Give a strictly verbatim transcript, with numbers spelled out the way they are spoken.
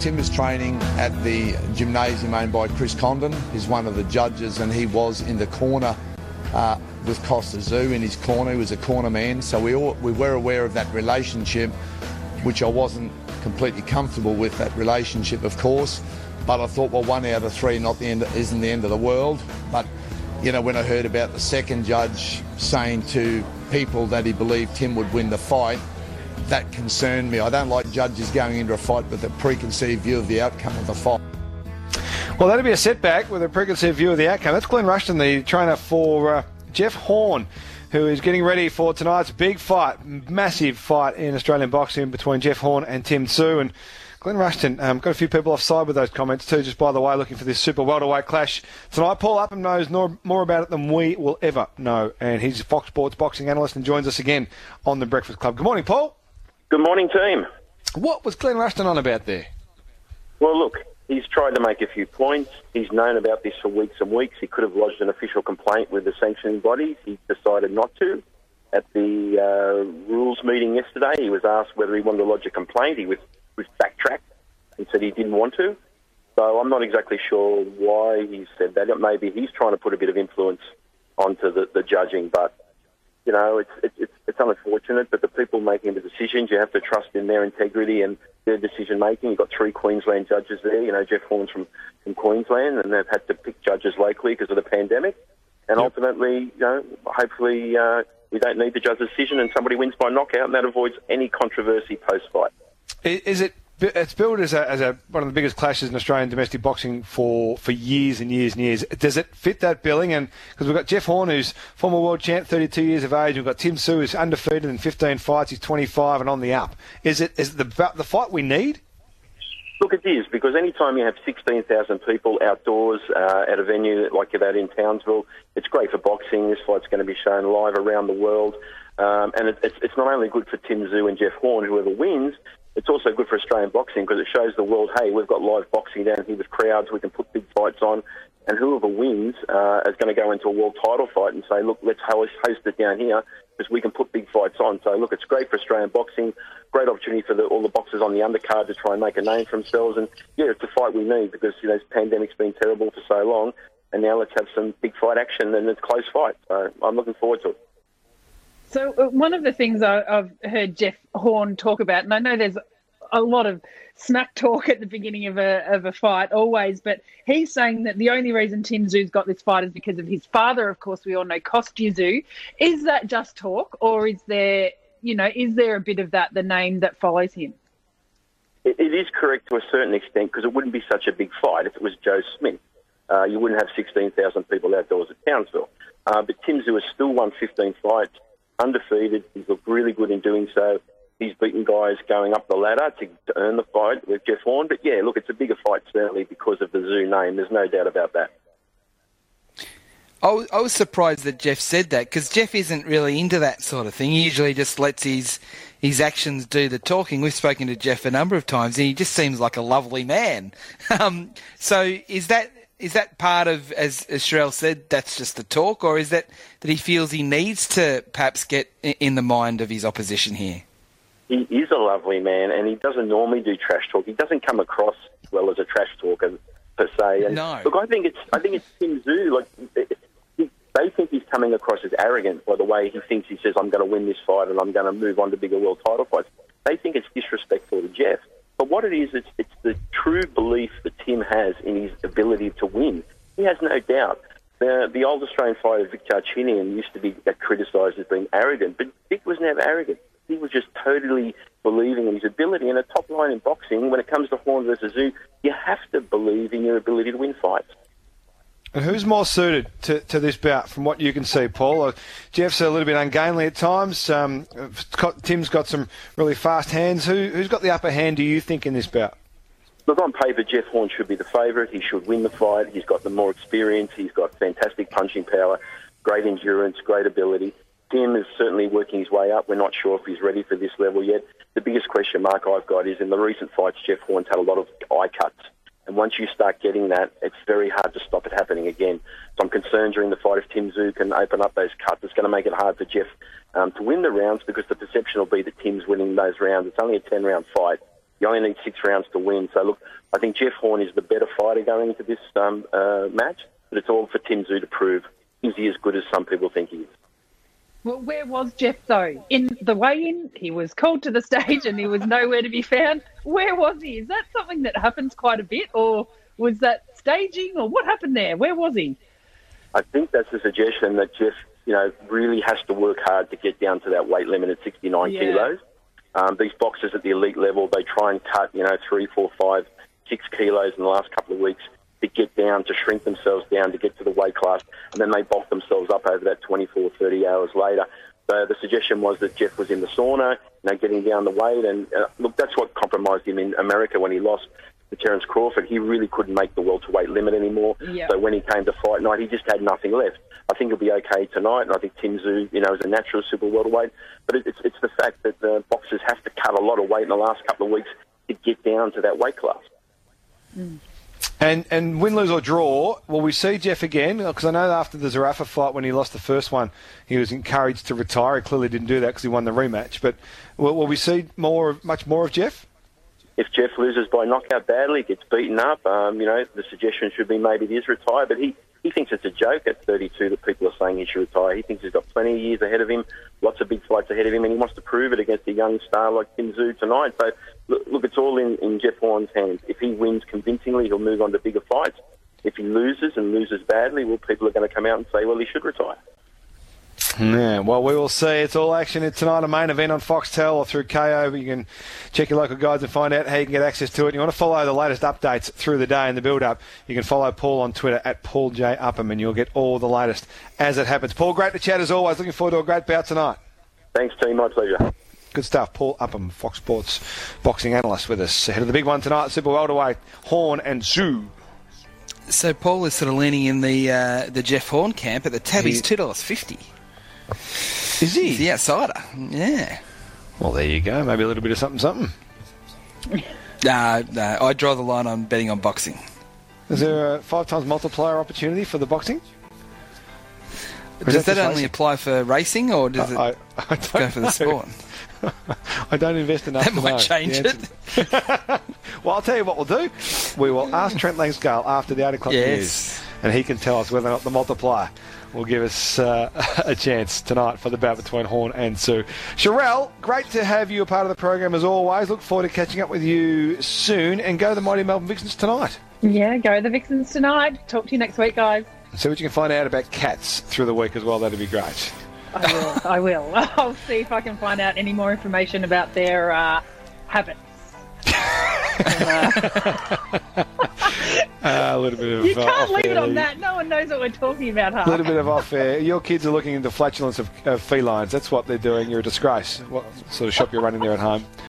Tim is training at the gymnasium owned by Chris Condon. He's one of the judges, and he was in the corner uh, with Costa Tszyu in his corner. He was a corner man, so we all, we were aware of that relationship, which I wasn't completely comfortable with, that relationship, of course. But I thought, well, one out of three not the end, isn't the end of the world. But, you know, when I heard about the second judge saying to people that he believed Tim would win the fight, that concerned me. I don't like judges going into a fight with a preconceived view of the outcome of the fight. Well, that'd be a setback with a preconceived view of the outcome. That's Glenn Rushton, the trainer for uh, Jeff Horn, who is getting ready for tonight's big fight, massive fight in Australian boxing between Jeff Horn and Tim Tszyu. And Glenn Rushton, um, got a few people offside with those comments too, just by the way, looking for this super welterweight clash tonight. Paul Upham knows no, more about it than we will ever know, and he's a Fox Sports boxing analyst and joins us again on the Breakfast Club. Good morning, Paul. Good morning, team. What was Glenn Rushton on about there? Well, look, he's tried to make a few points. He's known about this for weeks and weeks. He could have lodged an official complaint with the sanctioning bodies. He decided not to. At the uh, rules meeting yesterday, he was asked whether he wanted to lodge a complaint. He was, was backtracked and said he didn't want to. So I'm not exactly sure why he said that. Maybe he's trying to put a bit of influence onto the, the judging, but you know, it's, it's it's unfortunate, but the people making the decisions, you have to trust in their integrity and their decision-making. You've got three Queensland judges there. You know, Jeff Horn's from, from Queensland, and they've had to pick judges locally because of the pandemic. And yep. ultimately, you know, hopefully uh, we don't need the judge's decision and somebody wins by knockout, and that avoids any controversy post-fight. Is it... It's billed as a, as a one of the biggest clashes in Australian domestic boxing for, for years and years and years. Does it fit that billing? And because we've got Jeff Horn, who's former world champ, thirty-two years of age. We've got Tim Tszyu, who's undefeated in fifteen fights. He's twenty-five and on the up. Is it is it the the fight we need? Look, it is, because any time you have sixteen thousand people outdoors uh, at a venue like that in Townsville, it's great for boxing. This fight's going to be shown live around the world, um, and it, it's it's not only good for Tim Tszyu and Jeff Horn, whoever wins. It's also good for Australian boxing because it shows the world, hey, we've got live boxing down here with crowds, we can put big fights on, and whoever wins uh, is going to go into a world title fight and say, look, let's host it down here because we can put big fights on. So, look, it's great for Australian boxing, great opportunity for the, all the boxers on the undercard to try and make a name for themselves, and, yeah, it's a fight we need because, you know, this pandemic's been terrible for so long, and now let's have some big fight action, and it's a close fight. So I'm looking forward to it. So uh, one of the things I, I've heard Jeff Horn talk about, and I know there's a lot of smack talk at the beginning of a of a fight always, but he's saying that the only reason Tim Tszyu's got this fight is because of his father. Of course, we all know Kostya Tszyu. Is that just talk, or is there, you know, is there a bit of that, the name that follows him? It, it is correct to a certain extent because it wouldn't be such a big fight if it was Joe Smith. Uh, you wouldn't have sixteen thousand people outdoors at Townsville. Uh, but Tim Tszyu has still won fifteen fights, undefeated. He's looked really good in doing so. He's beaten guys going up the ladder to, to earn the fight with Jeff Horn. But, yeah, look, it's a bigger fight certainly because of the Tszyu name. There's no doubt about that. I was, I was surprised that Jeff said that because Jeff isn't really into that sort of thing. He usually just lets his his actions do the talking. We've spoken to Jeff a number of times, and he just seems like a lovely man. Um, so is that is that part of, as, as Sherelle said, that's just the talk, or is that that he feels he needs to perhaps get in the mind of his opposition here? He is a lovely man, and he doesn't normally do trash talk. He doesn't come across well as a trash talker per se. And no. Look, I think it's I think it's Tim Tszyu. Like, he, they think he's coming across as arrogant by the way he thinks he says, "I'm going to win this fight and I'm going to move on to bigger world title fights." They think it's disrespectful to Jeff. But what it is, it's it's the true belief that Tim has in his ability to win. He has no doubt. The, the old Australian fighter Vic Charchinian used to be criticised as being arrogant, but Vic was never arrogant. He was just totally believing in his ability. And a top line in boxing, when it comes to Horn versus Tszyu, you have to believe in your ability to win fights. And who's more suited to, to this bout from what you can see, Paul? Uh, Jeff's a little bit ungainly at times. Um, Tim's got some really fast hands. Who, who's got the upper hand, do you think, in this bout? Look, on paper, Jeff Horn should be the favourite. He should win the fight. He's got the more experience. He's got fantastic punching power, great endurance, great ability. Tim is certainly working his way up. We're not sure if he's ready for this level yet. The biggest question mark I've got is in the recent fights, Jeff Horn's had a lot of eye cuts. And once you start getting that, it's very hard to stop it happening again. So I'm concerned during the fight if Tim Tszyu can open up those cuts, it's going to make it hard for Jeff um, to win the rounds because the perception will be that Tim's winning those rounds. It's only a ten-round fight. You only need six rounds to win. So, look, I think Jeff Horn is the better fighter going into this um, uh, match, but it's all for Tim Tszyu to prove. Is he as good as some people think he is? Well, where was Jeff, though? In the weigh-in, he was called to the stage and he was nowhere to be found. Where was he? Is that something that happens quite a bit, or was that staging, or what happened there? Where was he? I think that's a suggestion that Jeff, you know, really has to work hard to get down to that weight limit at sixty-nine Yeah. kilos. Um, these boxers at the elite level, they try and cut, you know, three, four, five, six kilos in the last couple of weeks to get down, to shrink themselves down, to get to the weight class, and then they bulk themselves up over that twenty-four, thirty hours later. So the suggestion was that Jeff was in the sauna, you know, getting down the weight, and uh, look, that's what compromised him in America when he lost to Terence Crawford. He really couldn't make the welterweight limit anymore. Yeah. So when he came to fight night, he just had nothing left. I think he'll be okay tonight, and I think Tim Tszyu, you know, is a natural super welterweight. But it, it's it's the fact that the boxers have to cut a lot of weight in the last couple of weeks to get down to that weight class. Mm. And and win, lose or draw, will we see Jeff again? Because I know after the Zarafa fight, when he lost the first one, he was encouraged to retire. He clearly didn't do that because he won the rematch. But will, will we see more, much more of Jeff? If Jeff loses by knockout badly, gets beaten up, um, you know, the suggestion should be maybe he is retire. But he, he thinks it's a joke at thirty-two that people are saying he should retire. He thinks he's got plenty of years ahead of him, lots of big fights ahead of him, and he wants to prove it against a young star like Tim Tszyu tonight. So, look, look it's all in, in Jeff Horn's hands. If he wins convincingly, he'll move on to bigger fights. If he loses and loses badly, well, people are going to come out and say, well, he should retire. Yeah, well, we will see. It's all action tonight, a main event on Foxtel or through K O. But you can check your local guides and find out how you can get access to it. You want to follow the latest updates through the day and the build-up, you can follow Paul on Twitter at Paul J. Upham, and you'll get all the latest as it happens. Paul, great to chat as always. Looking forward to a great bout tonight. Thanks, team. My pleasure. Good stuff. Paul Upham, Fox Sports boxing analyst with us. Ahead of the big one tonight, super welterweight, Horn and Tszyu. So Paul is sort of leaning in the uh, the Jeff Horn camp, but the tabby's He- two dollars fifty. Is he? He's the outsider. Yeah. Well, there you go. Maybe a little bit of something, something. Uh, no, I draw the line on betting on boxing. Is there a five times multiplier opportunity for the boxing? Or is Does that just only racing? apply for racing, or does it I, I don't go for the know. sport? I don't invest enough That to might know change the it. answer. Well, I'll tell you what we'll do. We will ask Trent Langscale after the eight o'clock Yes. news, and he can tell us whether or not the multiplier will give us uh, a chance tonight for the bout between Horn and Tszyu. Sherelle, great to have you a part of the program as always. Look forward to catching up with you soon, and go to the mighty Melbourne Vixens tonight. Yeah, go the Vixens tonight. Talk to you next week, guys. See what you can find out about cats through the week as well. That'd be great. I will. I will. I'll see if I can find out any more information about their uh, habits. Uh, a little bit of You uh, can't leave it off-air. on that. No one knows what we're talking about, A huh? little bit of off-air. Your kids are looking into flatulence of, of felines. That's what they're doing. You're a disgrace. What sort of shop you're running there at home?